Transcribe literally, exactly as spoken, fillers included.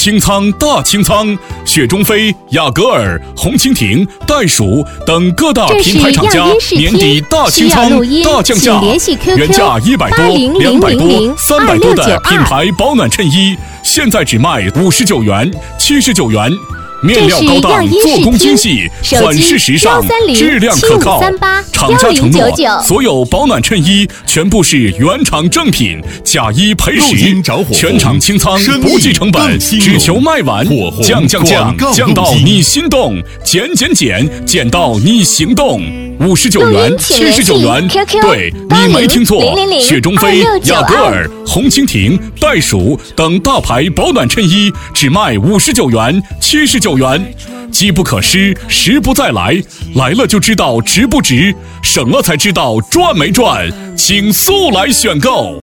清仓大清仓，雪中飞、雅戈尔、红蜻蜓、袋鼠等各大品牌厂家年底大清仓大降价，原价一百多、两百多、三百多的品牌保暖衬衣，现在只卖五十九元、七十九元。面料高档，做工精细，款式时尚，质量可靠。厂家承诺，所有保暖衬衣全部是原厂正品，假一赔十，全场清仓，不计成本，只求卖完，降降降，降到你心动，减减减，减到你行动。五十九元、七十九元，对，你没听错，雪中飞、雅戈尔、红蜻蜓、袋鼠等大牌保暖衬衣只卖五十九元、七十九元，机不可失，时不再来，来了就知道值不值，省了才知道赚没赚，请速来选购。